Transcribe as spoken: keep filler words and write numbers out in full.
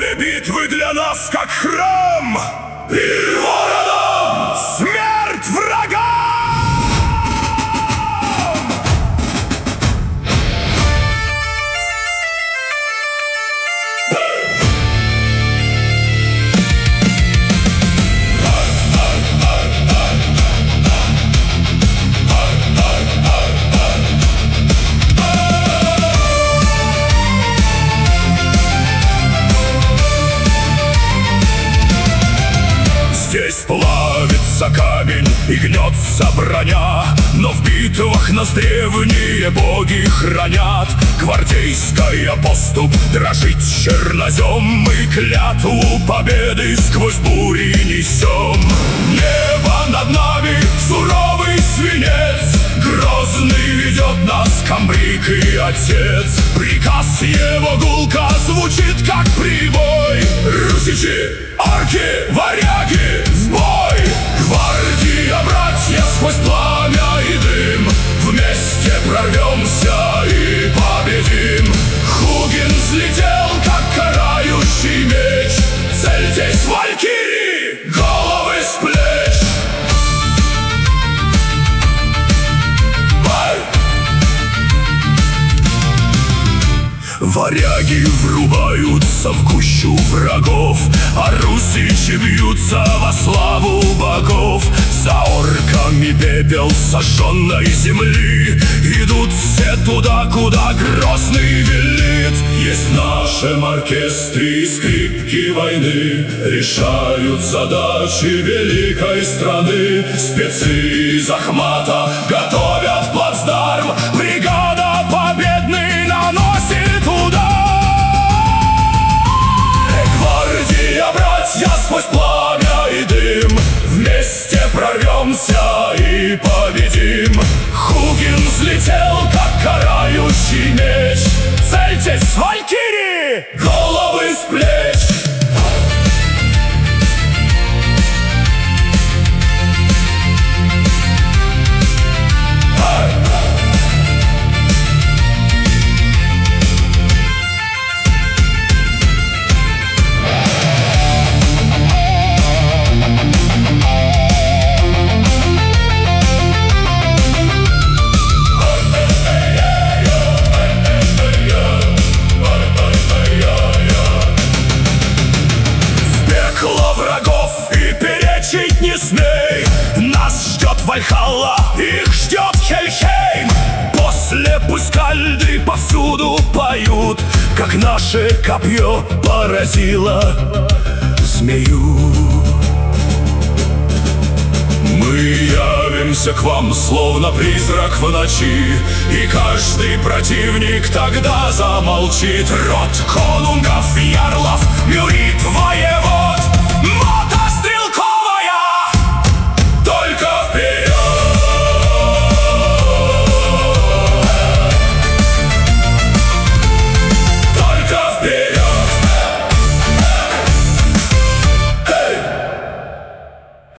Поле битвы для нас как храм, перед ворогом смерть врагам! Здесь плавится камень и гнется броня, но в битвах нас древние боги хранят. Гвардейская поступь дрожит чернозем, мы клятву победы сквозь бури несем. Небо над нами суровый свинец, грозный ведет нас камбрик и отец. Приказ его гулко звучит как прибой: русичи, орки, варяги, в бой! Гвардия, братья, сквозь пламя и дым вместе прорвемся и победим. Хугин взлетел, как карающий меч. Цельтесь, валькирии, головы с плеч! Варяги врубаются в гущу врагов, а русичи бьются во славу богов. За орками пепел сожженной земли идут все туда, куда Грозный велит. Есть в нашем оркестре скрипки войны, решают задачи великой страны. Спецы из Ахмата готовят плацдарм, бригада победный наносит удар. Гвардия, братья, сквозь пламя и дым вместе прорвемся и победим. Хугин взлетел, как карающий меч. Цельтесь, валькирии, головы с плеч! Не смей, нас ждет Вальхалла, их ждет Хельхейм. После Бускальды повсюду поют, как наше копье поразило змею. Мы явимся к вам, словно призрак в ночи, и каждый противник тогда замолчит. Род конунгов, ярлов, мюри